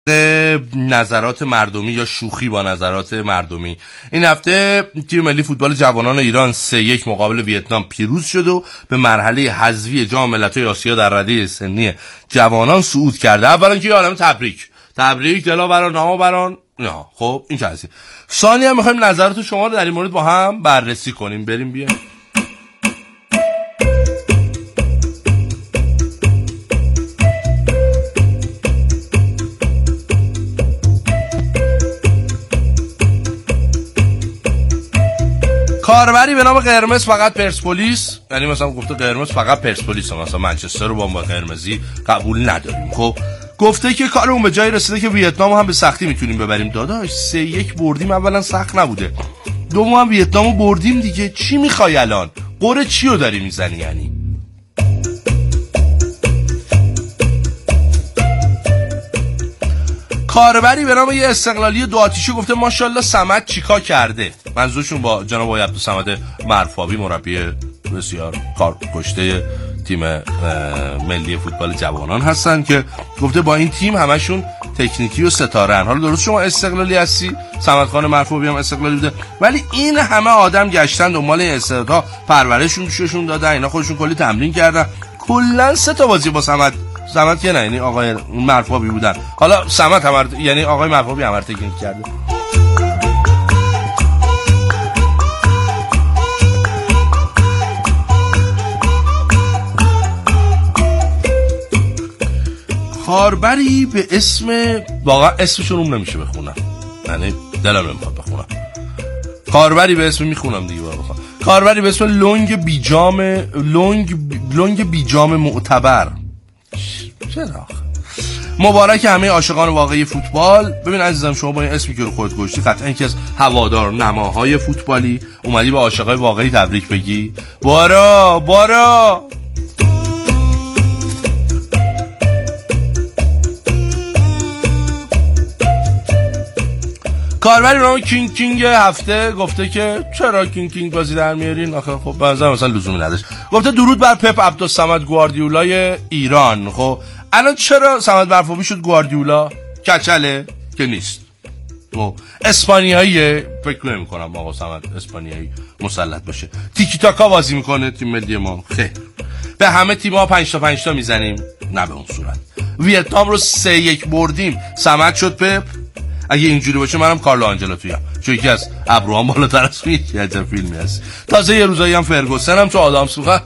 نظرات مردمی یا شوخی با نظرات مردمی. این هفته تیم ملی فوتبال جوانان ایران 3-1 مقابل ویتنام پیروز شد و به مرحله حذفی جام ملت‌های آسیا در رده سنی جوانان صعود کرده. اولا که عالم تبریک دلاوران نامآوران. خب این چه هستی. ثانی هم می‌خوایم نظرات شما رو در این مورد با هم بررسی کنیم. بریم بیایم. کاربری به نام قرمز فقط پرسپولیس، یعنی مثلا گفته قرمز فقط پرسپولیس، مثلا منچستر رو با قرمزی قبول نداریم. خب گفته که کارمون به جایی رسیده که ویتنام هم به سختی میتونیم ببریم. داداش 3-1 بردیم، اولا سخت نبوده، دوم هم ویتنامو بردیم دیگه، چی میخوای الان؟ قره چی رو داری میزنی یعنی؟ کاربری به نام یه استقلالی دو آتیشی گفته ماشاءالله صمد چیکار کرده. منظورشون با جناب آقای عبدالصمد مرفابی، مربی بسیار کارکشته تیم ملی فوتبال جوانان هستن که گفته با این تیم همشون تکنیکی و ستاره‌ان. حالا درست شما استقلالی هستی، صمدخان مرفابی هم استقلالی بوده، ولی این همه آدم گشتن دنبال این استعدادها، پرورششون شون دادن، اینا خودشون کلی تمرین کردن، کلا 3 تا بازی با صمد که نه، یعنی آقای مرفابی بودن. حالا صمد هم یعنی آقای مرفابی هم تکنیک کرده. کاربری به اسم، واقعا اسمشون نمیشه بخونم، یعنی دلم نمیخواد بخونم. کاربری به اسم میخونم دیگه بخونم. کاربری به اسم لونگ بیجام معتبر. چرا؟ مبارک همه عاشقان واقعی فوتبال. ببین عزیزم، شما با این اسمی که رو خودت گذاشتی قطعا اینکه از هوادار نماهای فوتبالی اومدی به عاشقای واقعی تبریک بگی. بارا کاربری به نام کینگ هفته گفته که چرا کینگ بازی در میارین؟ آخه خب بنظرم مثلا لزومی نداشت. گفته درود بر پپ عبدالصمد گواردیولای ایران. خب الان چرا صمد مرفوبی شد گواردیولا؟ کچله که نیست. خب اسپانیاییه، فکر نمی‌کنم آقا صمد اسپانیایی مسلط باشه. تیکی تاکا بازی میکنه تیم ملی ما. خیر، به همه تیم‌ها 5 تا میزنیم؟ نه به اون صورت. ویتنام رو 3-1 بردیم، صمد شد پپ. اگه اینجوری باشه منم کارلو آنجلوتویم، چون یکی از ابروام بالاتر از یکی عجب فیلمی هست. تازه یه روزایی هم فرگوسن هم تو آدامس بخواه.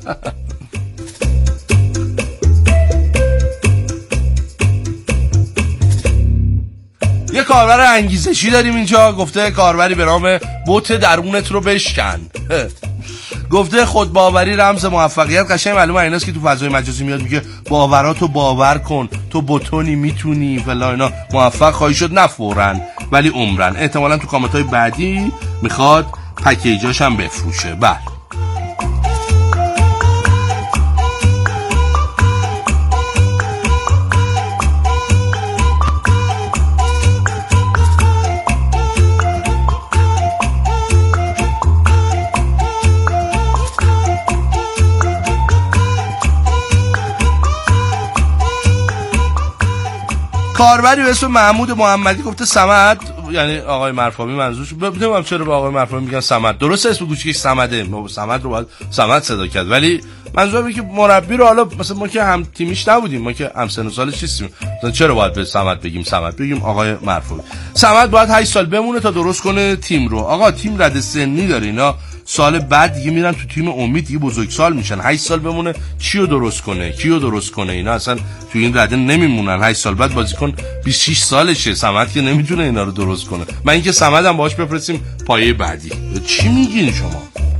یه کاربر انگیزشی داریم اینجا. گفته کاربری به نام بوت درونت رو بشکن. گفته خودباوری رمز موفقیت. قشنگ معلومه ایناست که تو فضای مجازی میاد میگه باوراتو باور کن، تو بتونی، میتونی فلان، اینا موفق خواهی شد، نه فوراً ولی عمرن. احتمالاً تو کامنت‌های بعدی میخواد پکیجاش هم بفروشه. بله کاربری به اسم محمود محمدی گفته صمد، یعنی آقای مرفابی منظورش، نمیدونم چرا به آقای مرفابی میگن صمد، درسته اسم کوچیکش صمده، ما صمد رو باید صمد صدا کرد، ولی منظورم اینه که مربی رو، حالا مثلا ما که هم تیمیش نبودیم، ما که هم سن و سالش نیستیم، مثلا چرا باید به صمد بگیم آقای مرفابی. صمد باید 8 سال بمونه تا درست کنه تیم رو. آقا تیم رده سنی داره، اینا سال بعد دیگه میرن تو تیم امید، دیگه بزرگسال میشن. 8 سال بمونه کیو درست کنه؟ اینا اصلا تو این رده نمیمونن. 8 سال بعد بازیکن 26 سالشه. صمد که نمیتونه اینا رو درست کنه. من اینکه صمد هم باهاش بفرستیم پایه بعدی. چی میگین شما؟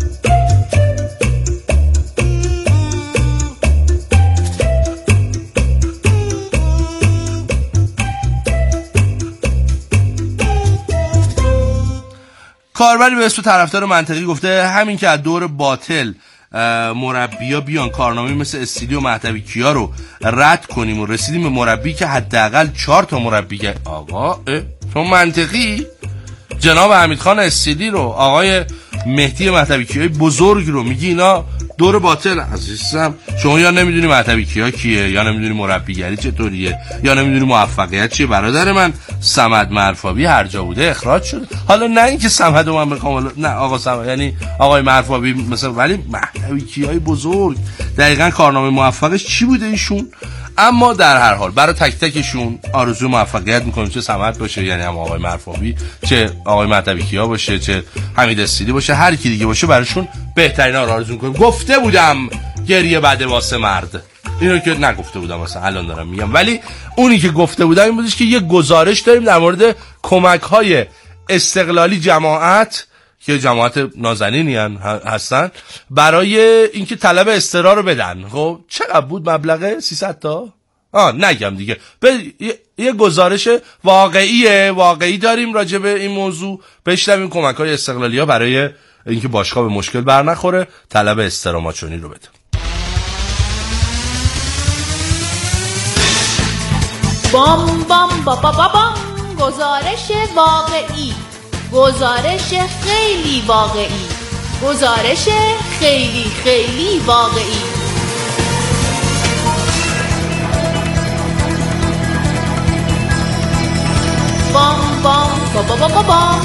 کاربری به اسم طرفدار منطقی گفته همین که از دور باطل مربی‌ها بیان کارنامه مثل استیلی و مهدوی کیا رو رد کنیم و رسیدیم به مربی که حداقل 4 تا مربی. آقا شما منطقی جناب حمیدخان استیلی رو، آقای مهدی مهدوی کیای بزرگ رو میگی اینا دور باطل عزیزم. شما یا نمیدونی مهدوی کیا کیه، یا نمیدونی مربیگری چطوریه، یا نمیدونی موفقیت چیه. برادر من صمد مرفابی هر جا بوده اخراج شده. حالا نه اینکه صمد رو من بخوام، نه آقا صمد یعنی آقای مرفابی مثلا، ولی مهدوی کیای بزرگ دقیقاً کارنامه موفقش چی بوده ایشون. اما در هر حال برای تک تکشون آرزو موفقیت میکنیم، چه صمد باشه یعنی هم آقای مرفابی، چه آقای مهدوی کیا باشه، چه حمید استیلی باشه، هر کی دیگه باشه براشون بهترینا رو آرزو میکنیم. گفته بودم گریه بده واسه مرد، اینو که نگفته بودم مثلا الان دارم میگم، ولی اونی که گفته بودم این بودش که یه گزارش داریم در مورد کمک‌های استقلالی جماعت که جماعت نازنینی هستن برای اینکه طلب استرا رو بدن. خب چقدر بود مبلغه؟ 300 تا؟ نگم دیگه. یه گزارش واقعی داریم راجع به این موضوع. بشنویم کمک‌های استقلالی‌ها برای اینکه باشگاه به مشکل بر نخوره طلب استرا ماچونی رو بده. بام بام با با با بام. گزارش واقعی، گزارش خیلی واقعی، گزارش خیلی خیلی واقعی. بام بام با با با با بام.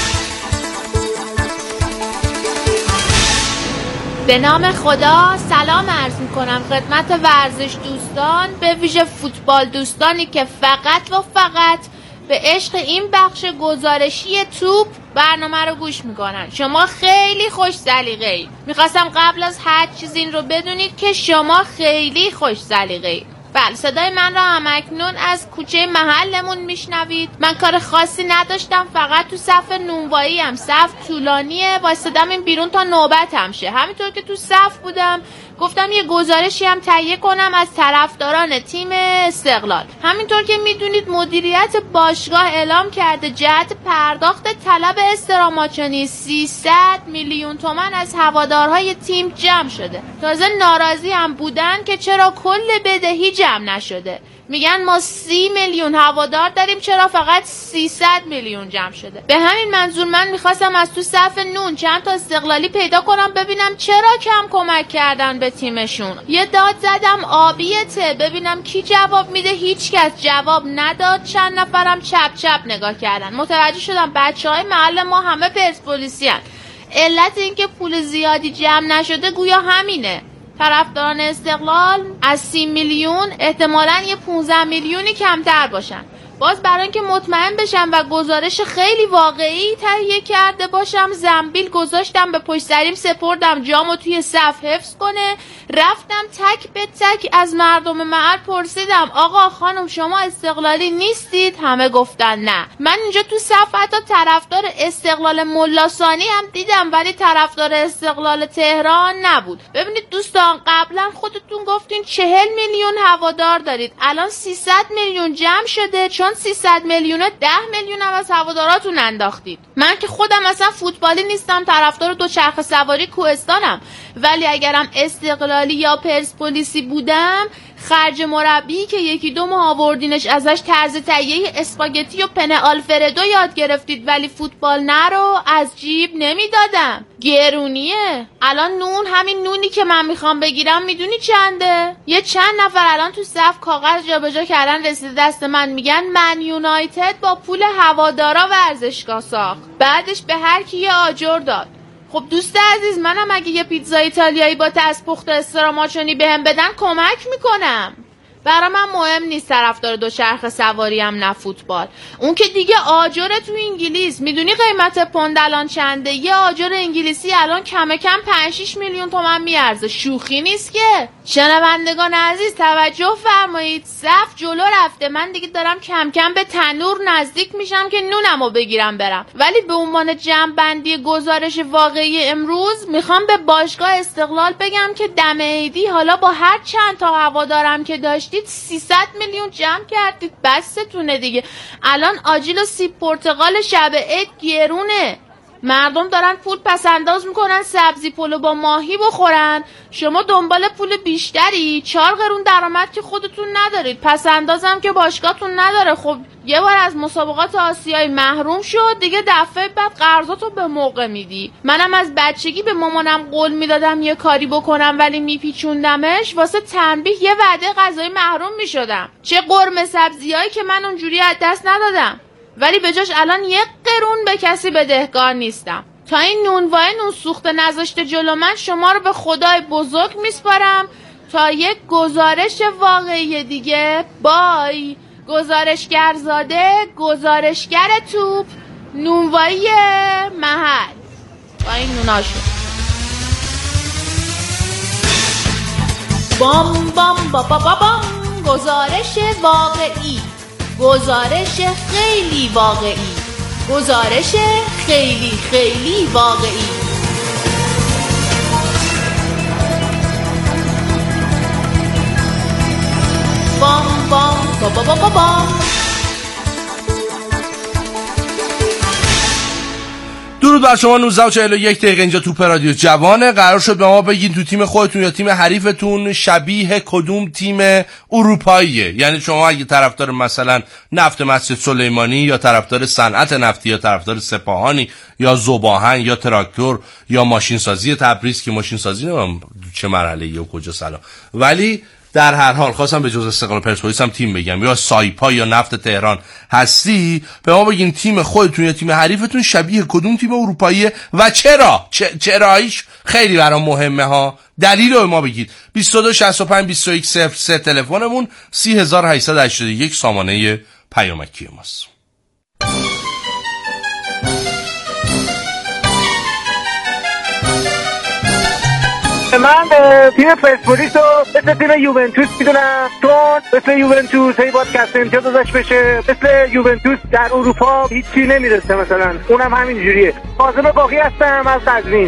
به نام خدا سلام عرض میکنم خدمت ورزش دوستان، به ویژه فوتبال دوستانی که فقط و فقط به عشق این بخش گزارشی توپ برنامه رو گوش میکنن. شما خیلی خوش سلیقه‌اید. میخواستم قبل از هر چیز این رو بدونید که شما خیلی خوش سلیقه‌اید. بله، صدای من را همکنون از کوچه محلمون میشنوید. من کار خاصی نداشتم، فقط تو صف نونوایی هم صف طولانیه، وایسادم این بیرون تا نوبتم شه. همینطور که تو صف بودم گفتم یه گزارشی هم تهیه کنم از طرفداران تیم استقلال. همینطور که میدونید مدیریت باشگاه اعلام کرده جهت پرداخت طلب استرا ماچونی 300 میلیون تومان از هوادارهای تیم جمع شده. تازه ناراضی هم بودن که چرا کل بدهی جمع نشده. میگن ما 30 میلیون هوادار داریم، چرا فقط 300 میلیون جمع شده. به همین منظور من میخواستم از تو صف نون چند تا استقلالی پیدا کنم ببینم چرا کم کمک کردن به تیمشون. یه داد زدم آبیته ببینم کی جواب میده، هیچ کس جواب نداد. چند نفرم چپ چپ نگاه کردن. متوجه شدم بچهای محل ما همه پرسپولیسی ان. علت اینکه پول زیادی جمع نشده گویا همینه. طرفداران استقلال از 30 میلیون احتمالاً یه 15 میلیونی کمتر باشن. باز برای اینکه مطمئن بشم و گزارش خیلی واقعی تهیه کرده باشم، زنبیل گذاشتم به پشت سریم، سپردم جامو توی صف حفظ کنه. رفتم تک به تک از مردم محل پرسیدم آقا خانم شما استقلالی نیستید؟ همه گفتن نه. من اینجا تو صف حتی طرفدار استقلال ملاثانی هم دیدم ولی طرفدار استقلال تهران نبود. ببینید دوستان، قبلا خودتون گفتین 40 میلیون هوادار دارید، الان 300 میلیون جمع شده، چون 300 میلیون 10 میلیون هم از هواداراتون انداختید. من که خودم اصلا فوتبالی نیستم، طرفدار دوچرخه سواری کوهستانم، ولی اگرم استقلالی یا پرسپولیسی بودم خرج مربی که یکی دو ماه آوردینش ازش طرز تهیه اسپاگتی و پنه آلفردو یاد گرفتید ولی فوتبال نه رو از جیب نمیدادم. گرونیه. الان نون، همین نونی که من میخوام بگیرم میدونی چنده؟ یه چند نفر الان تو صف کاغذ جابجا کردن رسیده دست من، میگن من یونایتد با پول هوادارا ورزشگاه ساخت، بعدش به هر کی یه آجر داد. خب دوست عزیز، منم اگه یه پیتزا ایتالیایی با دستپخت استرا ماچونی بهم بدن کمک میکنم. برای من مهم نیست طرفدار دوچرخه سواری هم نه فوتبال. اون که دیگه آجر تو انگلیس، میدونی قیمت پوند الان چنده؟ یه آجر انگلیسی الان کم کم 5-6 میلیون تومان میارزه، شوخی نیست که. شنوندگان عزیز توجه فرمایید، صف جلو رفته، من دیگه دارم کم کم به تنور نزدیک میشم که نونمو بگیرم برم. ولی به عنوان جمع‌بندی گزارش واقعی امروز میخوام به باشگاه استقلال بگم که دم عیدی حالا با هر چند تا هوادارم که داشتید 300 میلیون جمع کردید، بستونه دیگه. الان آجیل و سیب پرتقال شب عید گرونه. مردم دارن پول پس انداز میکنن سبزی پلو با ماهی بخورن، شما دنبال پول بیشتری. 4 قرون درآمد که خودتون ندارید، پس اندازم که باشگاهتون نداره. خب یه بار از مسابقات آسیایی محروم شد دیگه، دفعه بعد قرضاتو به موقع میدی. منم از بچگی به مامانم قول میدادم یه کاری بکنم ولی میپیچوندمش، واسه تنبیه یه وعده غذایی محروم میشدم. چه قرمه سبزیایی که من اونجوری از دست ندادم، ولی به جاش الان 1 قرون به کسی بدهکار نیستم. تا این نونوای نون سوخته نذاشته جلو من، شما رو به خدای بزرگ میسپارم تا یک گزارش واقعی دیگه. بای. گزارشگرزاده، گزارشگر توپ، نونوایی محل. با این نوناشو بام بام با با با بام. گزارش واقعی، گزارش خیلی واقعی، گزارش خیلی خیلی واقعی. بام بام با با با با بام. درود بر شما. 19:41 دقیقه اینجا توپ رادیو جوانه. قرار شد به ما بگین تو تیم خودتون یا تیم حریفتون شبیه کدوم تیم اروپاییه. یعنی شما اگه طرفدار مثلا نفت مسجد سلیمانی یا طرفدار صنعت نفتی یا طرفدار سپاهانی یا ذوب‌آهن یا تراکتور یا ماشین سازی تبریز، که ماشین سازی نمیدونم چه مرحله‌ای و کجا سلام، ولی در هر حال خواستم به جز استقلال پرسپولیس هم تیم بگم، یا سایپا یا نفت تهران هستی، به ما بگین تیم خودتون یا تیم حریفتون شبیه کدوم تیم اروپاییه و چرا. چراییش خیلی برام مهمه ها. دلیل رو ما بگید. 22 65 21 03 تلفنمون، 3881 سامانه پیامکی ماست. من تیم پرسپولیس رو مثل تیم یوونتوس میدونم، چون مثل یوونتوس هی باید کسب امتیاز ازش بشه. مثل یوونتوس در اروپا هیچی نمیرسه مثلا، اونم همین جوریه. کاظم باقی هستم از قزوین.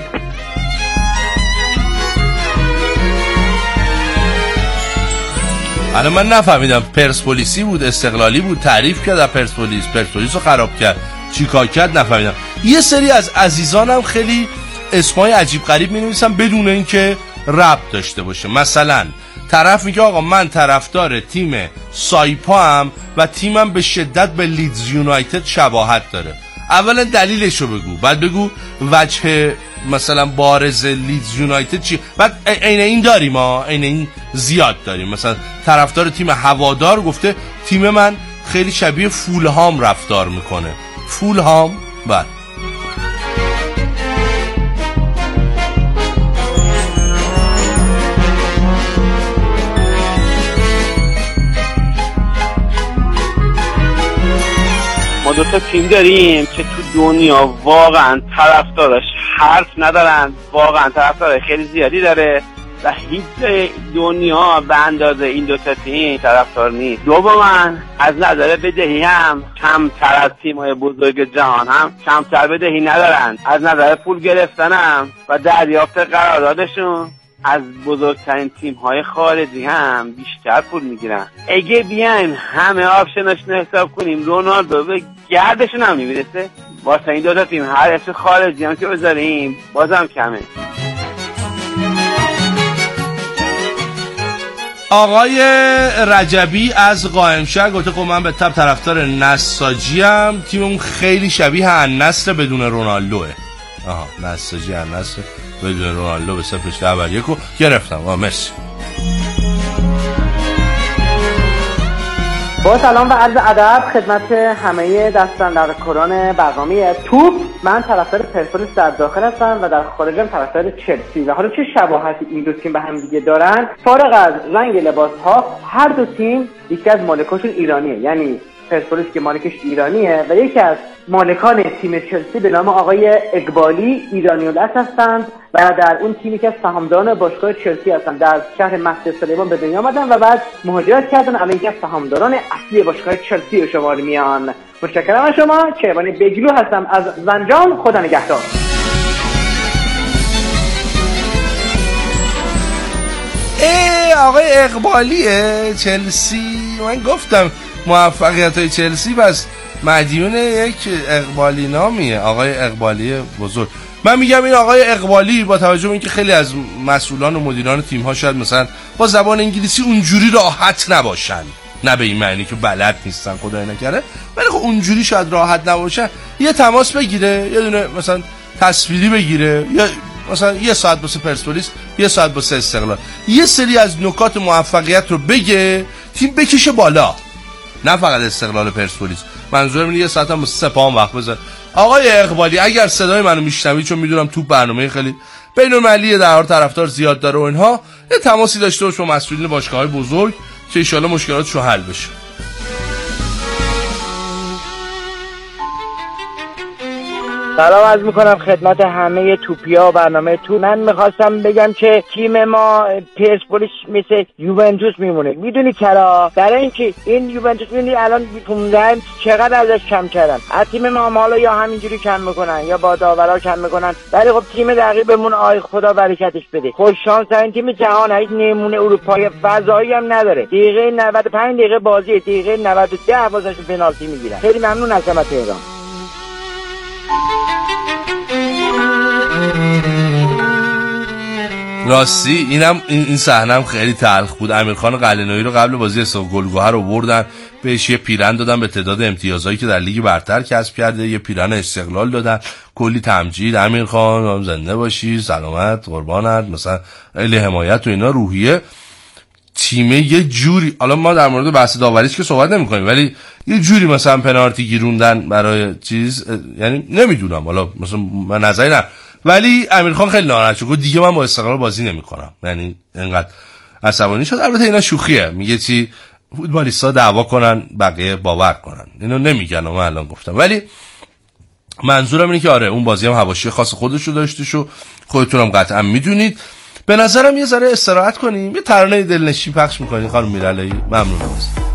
الان من نفهمیدم پرسپولیسی بود استقلالی بود، تعریف کرد پرسپولیس رو خراب کرد، چیکار کرد نفهمیدم. یه سری از عزیزانم خیلی اسمای عجیب غریب می‌نویسن بدون اینکه ربط داشته باشه. مثلا طرف میگه آقا من طرفدار تیم سایپا ام و تیمم به شدت به لیدز یونایتد شباهت داره. اولا دلیلشو بگو، بعد بگو وجه مثلا بارز لیدز یونایتد چی. بعد عین این داریم ما، عین این زیاد داریم. مثلا طرفدار تیم هوادار گفته تیم من خیلی شبیه فولهام رفتار میکنه. فولهام بعد ما 2 تا تیم داریم که تو دنیا واقعا طرفدارش حرف ندارن، واقعا طرفدار خیلی زیادی داره و هیچ دنیا به اندازه این 2 تا تیم طرفدار نیست. دوما از نظر بدهی هم کمتر از تیم‌های بزرگ جهان هم کمتر بدهی ندارن. از نظر پول گرفتن هم و دریافت قراردادشون از بزرگترین تیم‌های خارجی هم بیشتر پول میگیرن. اگه بیایم همه آپشناشون حساب کنیم، رونالدو به گردشون هم نمیرسه. واسه این 2 تا تیم هر اسم خارجی هم که بذاریم بازم کمه. آقای رجبی از قائمشهر گفته خب من به تب طرفدار نساجی ام، تیممون خیلی شبیه النصر بدون رونالدوه. آها نساجی النصر بدون رونالدو به 0-1 رو گرفتم. مرسی. با سلام و عرض ادب خدمت همه دستاندرکاران برنامه توپ. من طرفدار پرسپولیس در داخل هستم و در خارجم طرفدار چلسی. و حالا چه شباهتی این 2 تیم به هم دیگه دارن؟ فارغ از رنگ لباس‌ها، هر 2 تیم یکی از مالکاشون ایرانیه. یعنی پرسپولیس که مالکش ایرانیه و یکی از مالکان تیم چلسی به نام آقای اقبالی ایرانی الاصل هستند و در اون تیمی که از سهامداران باشگاه چلسی هستند. در شهر مسجد سلیمان به دنیا آمدن و بعد مهاجرت کردن، الان یکی از سهامداران اصلی باشگاه چلسی به شمار میان. متشکرم از شما. کیوان بگلو هستم از زنجان. خدا نگهدار. آقای اقبالیه چلسی. من گفتم موفقیت‌های چلسی بس مدیون یک اقبالی نامیه، آقای اقبالی بزرگ. من میگم این آقای اقبالی با توجه به اینکه خیلی از مسئولان و مدیران تیم‌ها شاید مثلا با زبان انگلیسی اونجوری راحت نباشن، نه به این معنی که بلد نیستن خدای نکره، ولی خب اونجوری شاید راحت نباشن، یه تماس بگیره، یه دونه مثلا تصویری بگیره، یا مثلا یه ساعت واسه پرسپولیس، یه ساعت واسه استقلال، یه سری از نکات موفقیت رو بگه، تیم بکشه بالا، نه فقط استقلال پرسپولیس. منظورم اینه یه ساعت هم واسه سپاهان وقت بذار. آقای اقبالی اگر صدای منو میشنوی، چون میدونم تو برنامه خیلی بین‌المللی در حال طرفدار زیاد داره و اینها، یه تماسی داشته باش با مسئولین باشگاه‌های بزرگ که ان شاءالله مشکلاتشون حل بشه. سلام عرض میکنم خدمت همه توپیا برنامه تو. من میخواستم بگم که تیم ما پرسپولیس مثل یوونتوس میمونه. میدونی چرا؟ برای اینکه این یوونتوس میدونی الان 15 چقدر ازش کم کردن. از تیم ما حالا یا همینجوری کم میکنن یا با داورا کم میکنن، ولی خب تیم رقیبمون آی خدا برکتش بده، خوش شانس ترین تیم جهان، هیچ نمونه اروپایی فضایی هم نداره. دقیقه 95 دقیقه بازی، دقیقه 90 واسش پنالتی میگیرن. خیلی ممنون از شما تهران. راستی این صحنه خیلی تلخ بود. امیرخان قلعه‌نویی رو قبل بازی اسحاق گلگهر رو بردن، بهش یه پیرن دادن به تعداد امتیازایی که در لیگ برتر کسب کرده، یه پیرن استقلال دادن، کلی تمجید، امیرخان زنده باشی، سلامت، قربانت، مثلا اهل حمایت و اینا. روحیه تیم یه جوری، حالا ما در مورد بحث داوریش که صحبت نمی‌کنیم، ولی یه جوری مثلا پنالتی گیروندن برای چیز، یعنی نمیدونم، حالا مثلا من نظری نه، ولی امیرخان خیلی ناراحت شد، دیگه من با استقلال بازی نمی‌کنم. یعنی اینقدر عصبانی شد. البته اینا شوخیه، میگه چی فوتبالیستا دعوا کنن بقیه باور کنن، اینو نمیگن، من الان گفتم، ولی منظورم اینه که آره اون بازی هم حواشی خاص خودش رو داشتش و خودتونم قطعا میدونید. به نظرم یه ذره استراحت کنیم، یه ترانه دلنشین پخش میکنیم خانم میرعلایی. ممنونم ازت.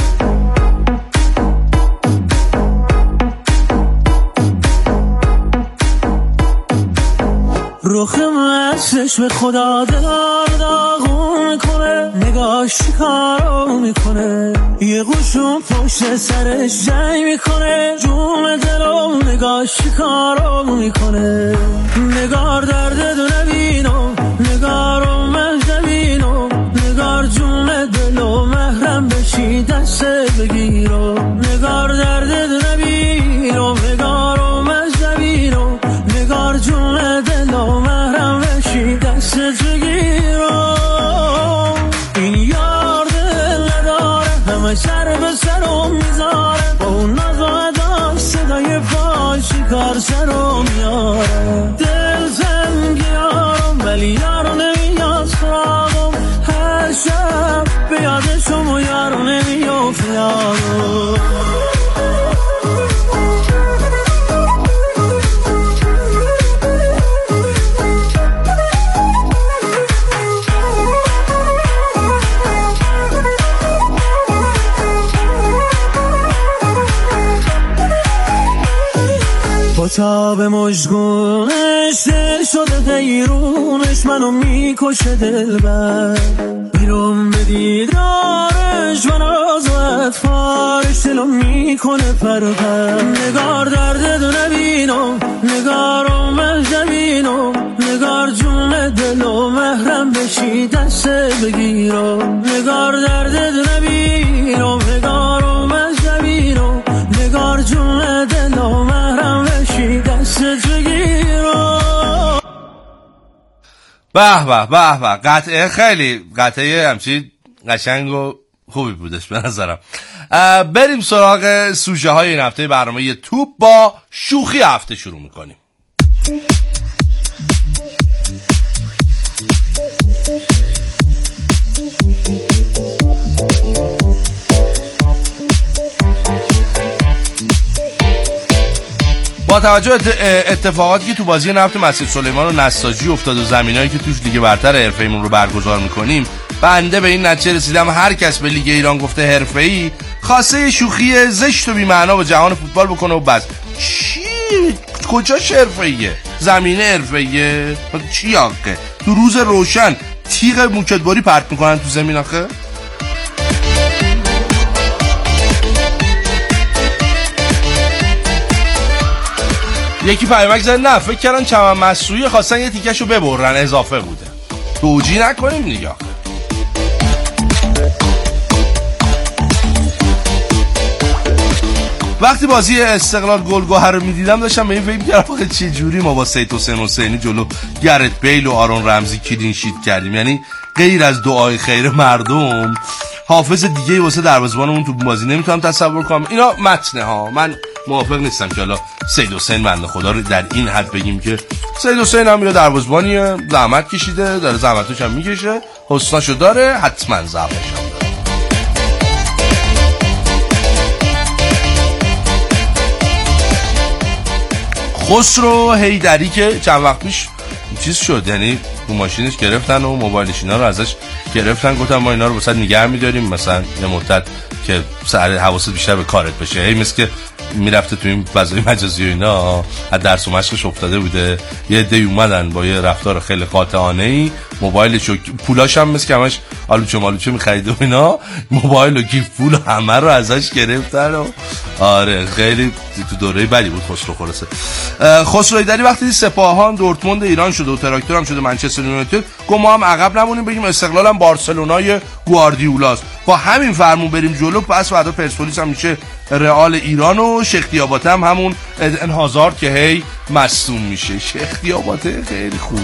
روخم از چشم خدا دلار داغون میکنه، نگاش کارو میکنه، یه قوشون پشت سرش جنگ میکنه، جون دلو نگاش کارو میکنه، نگار درد دو نبینو، نگارو مهدبینو، نگار جون دلو محرم بشی دست بگیرو، نگار درد دو نبینو، نگارو مهدبینو، نگار جون دلو محرم بشی دست بگیرو. این یار دل نداره، همه سر به سرم میذاره، با اون نزاده صدای پای شکار سرم میاره، دل زنگی یارم ولی یارو نمیاد سراغم، هر شب به یادشم و یارو نمیافت یارو. با تاب مژگونش دل شده غیرونش، منو میکشه دلبر، بیرون به دیدارش من از اطفارش دلو میکنه پرپر، نگار درد دو نبینم، نگارو مهدبینم، نگار جون دلو محرم بشی دست بگیرم، نگار درد دو نبینم، نگارو مهدبینم، نگار جون دلو محرم بشی دست بگیرم. به به به به، قطعه خیلی قطعه همچین قشنگ و خوبی بودش به نظرم. بریم سراغ سوژه های این هفته برنامه توپ. با شوخی هفته شروع میکنیم. با توجه اتفاقاتی که تو بازی نفت مسجد سلیمان و نساجی افتاد و زمینایی که توش لیگ برتر حرفه‌ایمون رو برگزار میکنیم، بنده به این نتیجه رسیدم هر کس به لیگ ایران گفته حرفه‌ای خواسته شوخی زشت و بی‌معنا با جهان فوتبال بکنه و بس. چی؟ کجاش حرفه‌ایه؟ زمینه حرفه‌ایه؟ چی آخه؟ تو روز روشن تیغ موکتباری پرت میکنن تو زمین آخه؟ یکی پیامک زد نه فکر کردن چمن مصنوعی خواستن یه تیکشو ببرن اضافه بوده. توجیه نکنیم دیگه. وقتی بازی استقلال گلگهر رو میدیدم داشتم به این فکر می‌کردم چه جوری ما با سید حسین حسینی جلو گرت بیل و آرون رمزی کلین شیت کردیم. یعنی غیر از دعای خیر مردم حافظ دیگه واسه دروازه‌بانمون تو بازی نمیتونم تصور کنم. اینا متنه ها، من موافق نیستم که حالا سید حسین بنده خدا رو در این حد بگیم که سید حسین هم یه دروازه‌بانیه، زحمت کشیده، داره زحمتش هم میکشه، حسناشو داره، حتما ضعفش هم داره. خسرو حیدری که چند وقت پیش چیز شد، یعنی تو ماشینش گرفتن و موبایلش اینا رو ازش گرفتن، گفتن ما اینا رو واسه نگه می‌داریم مثلا یه مدت که سر حواست بیشتر به کارت بشه. هی مثل که میرفته تو این فضای مجازی و اینا از درس و مشقش افتاده بوده، یه عده‌ای اومدن با یه رفتار خیلی قاطعانه‌ای موبایلشو پولاش هم مثل که همش آلوچه مالوچه می‌خرید و اینا، موبایل و گیف پول همه رو ازش گرفتن و آره خیلی تو دوره بدی بود خسرو خلاصه. خسرو حیدری وقتی سپاهان دورتموند ایران شده و تراکتور هم شده منچستر یونایتد، گفت ما هم عقب نمونیم بگیم استقلال هم بارسلونای گواردیولاست، با همین فرمون بریم جلو. پس فردا پرسپولیس هم میشه رئال ایران و شیخ دیاباته هم همون ادن هازارد که هی مصدوم میشه. شیخ دیاباته خیلی خوبه.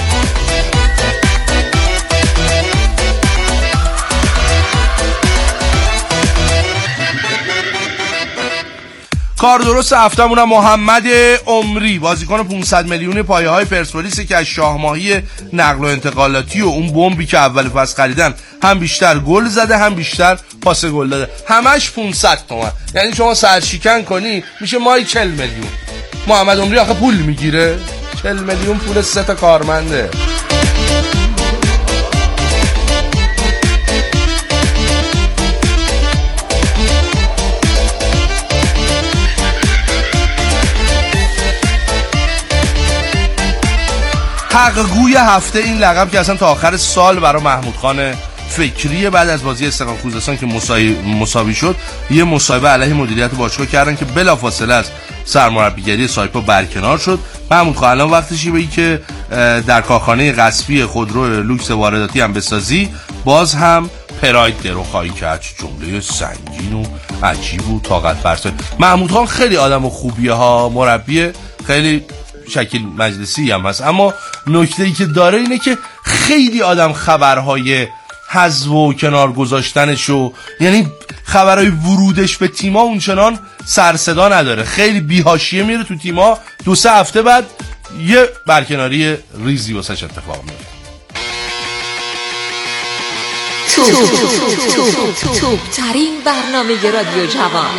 کار درست هفتمون هم محمد عمری، بازیکن 500 میلیون پایه‌های پرسپولیس که از شاهماهی نقل و انتقالاتی و اون بمبی که اول فصل خریدن هم بیشتر گل زده هم بیشتر پاس گل داده، همش 500 تومن. یعنی شما سرشیکن کنی میشه مای 40 میلیون. محمد عمری آخه پول میگیره؟ 40 میلیون پول 3 تا کارمنده. حقگوی هفته این لقب که اصلا تا آخر سال برای محمود خان فکریه. بعد از بازی استقلال خوزستان که مساوی شد، یه مصاحبه علیه مدیریت باشگاه کردن که بلافاصله از سرمربیگری سایپا برکنار شد. محمود خان الان وقتشه بگی که در کارخانه غصبی خودرو لوکس وارداتی هم بسازی، باز هم پراید درو خواهی کرد. جمله سنگین و عجیب و طاقت فرسا. محمود خان خیلی آدم خوبیه ها، مربی خیلی شکل مجلسی هم هست، اما نکته‌ای که داره اینه که خیلی آدم خبرهای حذف و کنار گذاشتنشو، یعنی خبرهای ورودش به تیما اونچنان سر صدا نداره، خیلی بی‌حاشیه میره تو تیما، 2-3 هفته بعد یه برکناری ریزی واسش اتفاق میفته. توپ ترین برنامه رادیو جوان.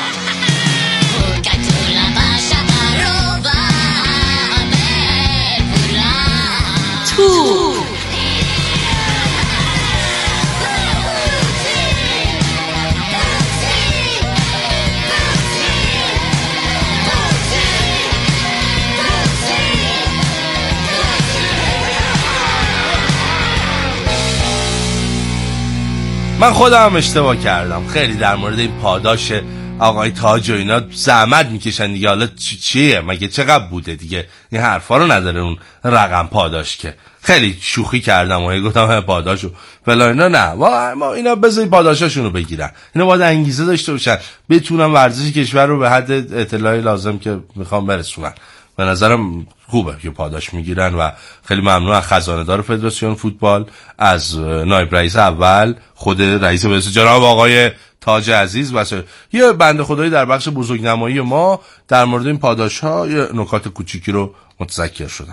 من خودم اشتباه کردم خیلی در مورد این پاداش آقای تاج و اینا زحمت میکشن دیگه. حالا چیه مگه چقدر بوده دیگه، این حرفا رو نداره اون رقم پاداش که. خیلی شوخی کردم و گفتم پاداشو فلان اینا، نه ما اینا بذاری پاداشاشونو بگیرن، اینا باید انگیزه داشته باشن بتونن ورزش کشور رو به حد اطلاعی لازم که میخوام برسونن. به نظرم خوبه که پاداش میگیرن و خیلی ممنون از خزانه‌دار فدراسیون فوتبال، از نایب رئیس اول، خود رئیس باشگاه جناب آقای تاج عزیز و یه بنده خدایی در بخش بزرگنمایی ما در مورد این پاداش‌ها یه نکات کوچیکی رو متذکر شدن.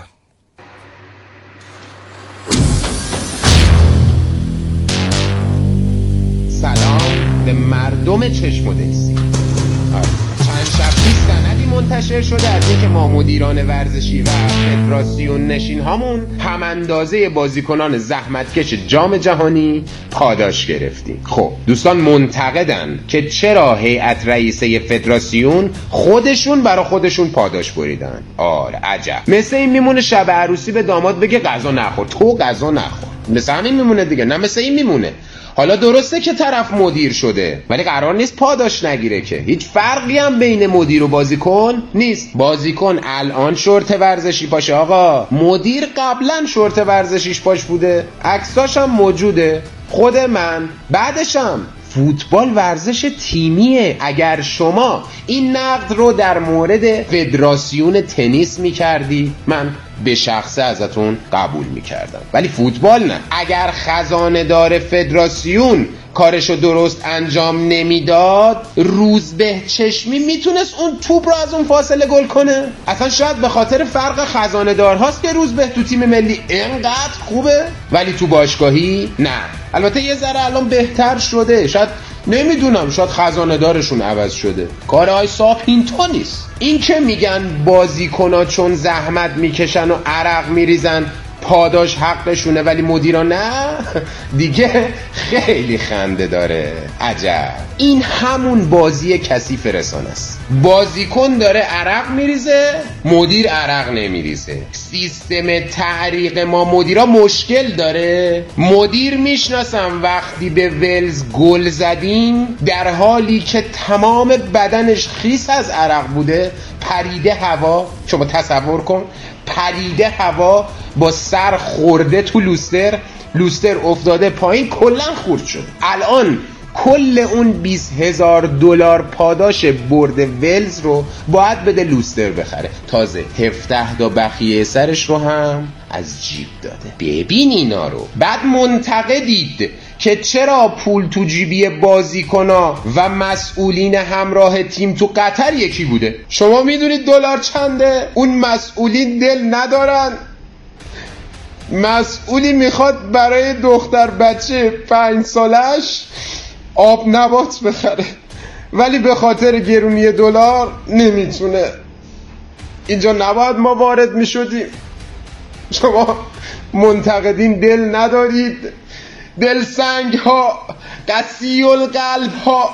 سلام به مردم چشم و دیسی. چند شب پیش سندی منتشر شده از اینکه ما مدیران ورزشی و فدراسیون نشین هامون هم اندازه بازیکنان زحمتکش جام جهانی پاداش گرفتیم. خب دوستان منتقدن که چرا هیئت رئیسه فدراسیون خودشون برا خودشون پاداش بریدن. آره عجب، مثل این میمونه شب عروسی به داماد بگه غذا نخور، تو غذا نخور. مثل همین میمونه دیگه، نه مثل این میمونه. حالا درسته که طرف مدیر شده ولی قرار نیست پاداش نگیره که. هیچ فرقی هم بین مدیر و بازیکن نیست. بازیکن الان شورت ورزشی پاشه آقا، مدیر قبلا شورت ورزشیش پاش بوده، عکساش هم موجوده. خود من بعدشم فوتبال ورزش تیمیه. اگر شما این نقد رو در مورد فدراسیون تنیس میکردی من به شخصه ازتون قبول میکردم، ولی فوتبال نه. اگر خزانه دار فدراسیون کارشو درست انجام نمیداد، روزبه چشمی میتونست اون توپ رو از اون فاصله گل کنه؟ اصلا شاید به خاطر فرق خزانه دار هاست که روزبه تو تیم ملی اینقدر خوبه ولی تو باشگاهی نه. البته یه ذره الان بهتر شده، شاید نمیدونم، شاید خزانه دارشون عوض شده. کارهای صاف اینطور نیست. این که میگن بازیکن‌ها چون زحمت میکشن و عرق میریزن پاداش حقشونه ولی مدیران نه، دیگه خیلی خنده داره. عجب، این همون بازی کثیف رسانه است. بازیکن داره عرق میریزه، مدیر عرق نمیریزه. سیستم تعریق ما مدیرا مشکل داره. مدیر میشناسم وقتی به ولز گل زدیم در حالی که تمام بدنش خیس از عرق بوده، پریده هوا. شما تصور کن، پریده هوا با سر خورده تو لوستر افتاده پایین، کلن خورد شد. الان کل اون 20,000 دلار پاداش برد ولز رو باید بده لوستر بخره، تازه 17 تا بخیه سرش رو هم از جیب داده. ببین اینا رو. بعد منتقدید که چرا پول تو جیبی بازیکن‌ها و مسئولین همراه تیم تو قطر یکی بوده. شما میدونید دلار چنده؟ اون مسئولین دل ندارن. مسئولی میخواد برای دختر بچه 5 سالش آب نبات بخره ولی به خاطر گرونی دلار نمیتونه. اینجا نباید ما وارد میشدیم. شما منتقدین دل ندارید، دلسنگ ها، قسی القلب ها.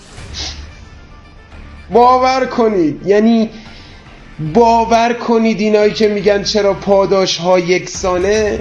باور کنید، یعنی باور کنید اینایی که میگن چرا پاداش ها یکسانه،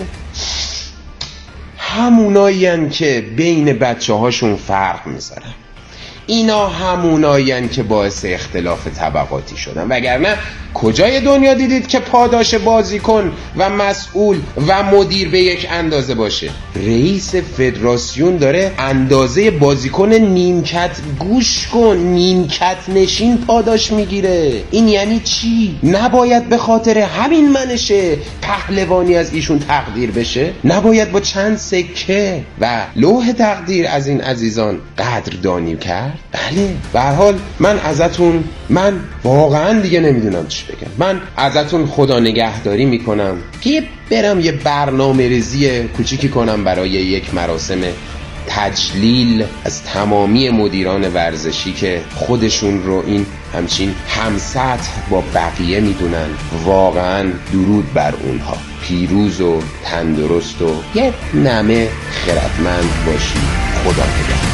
همونایین که بین بچه هاشون فرق میذارن. اینا همونایین که باعث اختلاف طبقاتی شدن. وگرنه کجای دنیا دیدید که پاداش بازیکن و مسئول و مدیر به یک اندازه باشه؟ رئیس فدراسیون داره اندازه بازیکن نیمکت، گوش کن، نیمکت نشین پاداش میگیره. این یعنی چی؟ نباید به خاطر همین منشه پهلوانی از ایشون تقدیر بشه؟ نباید با چند سکه و لوح تقدیر از این عزیزان قدردانی کرد؟ بله. به هر حال من واقعا دیگه نمیدونم چی بگم. من ازتون خدا نگهداری میکنم که برم یه برنامه ریزی کوچیکی کنم برای یک مراسم تجلیل از تمامی مدیران ورزشی که خودشون رو این همچین همسطح با بقیه میدونن. واقعا درود بر اونها. پیروز و تندرست و یه نمه خردمند باشی. خدا نگهدار.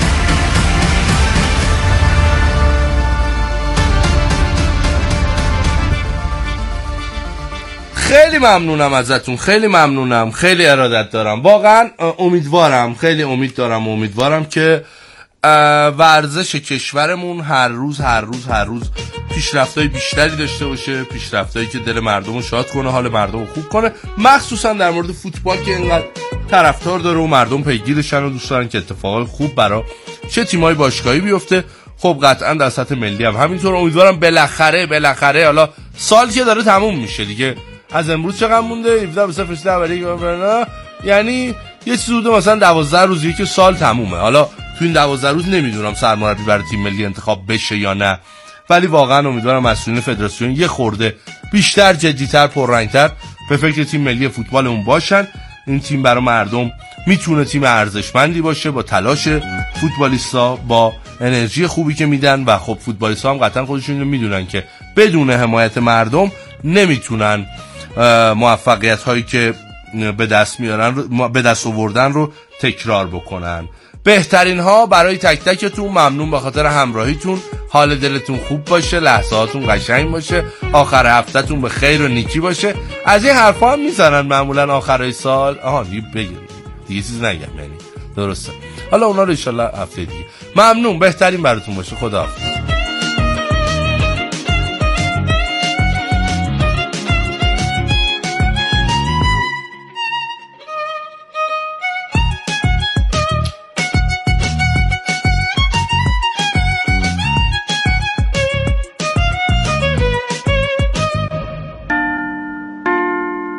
خیلی ممنونم ازتون، خیلی ممنونم، خیلی ارادت دارم. واقعا امیدوارم، خیلی امیدوارم که ورزش کشورمون هر روز پیشرفت‌های بیشتری داشته باشه، پیشرفت‌هایی که دل مردم رو شاد کنه، حال مردم رو خوب کنه، مخصوصا در مورد فوتبال که اینقدر طرفدار داره و مردم پیگیرشن و دوست دارن که اتفاقات خوب برای چه تیمای باشگاهی بیفته. خب قطعا در سطح ملی هم همینطور. امیدوارم بالاخره حالا سال که داره تموم میشه دیگه، از امروز چقدر مونده؟ 17 به فرسته اولی، یعنی یه چیز بوده مثلا 12 روزی که سال تمومه. حالا تو این 12 روز نمیدونم سرمربی برای تیم ملی انتخاب بشه یا نه، ولی واقعا امیدوارم مسئولین فدراسیون یه خورده بیشتر، جدی‌تر، پررنگ‌تر به فکر تیم ملی فوتبالمون باشن. این تیم برای مردم میتونه تیم ارزشمندی باشه، با تلاش فوتبالیستا، با انرژی خوبی که میدن. و خب فوتبالیستا هم قطعا خودشون میدونن که بدون حمایت مردم نمیتونن موفقیت هایی که به دست آوردن رو تکرار بکنن. بهترین ها برای تک تکتون. ممنون به خاطر همراهیتون. حال دلتون خوب باشه، لحظاتون قشنگ باشه، آخر هفتهتون به خیر و نیکی باشه. از این حرفا هم میزنن معمولا آخرای سال. بگید دیگه چیز نگم، یعنی درسته. حالا اونا رو ان شاءالله هفته دیگه. ممنون، بهترین براتون باشه. خداحافظ.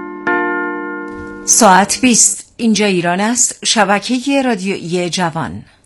ساعت 20 اینجا ایران است. شبکه رادیویی جوان.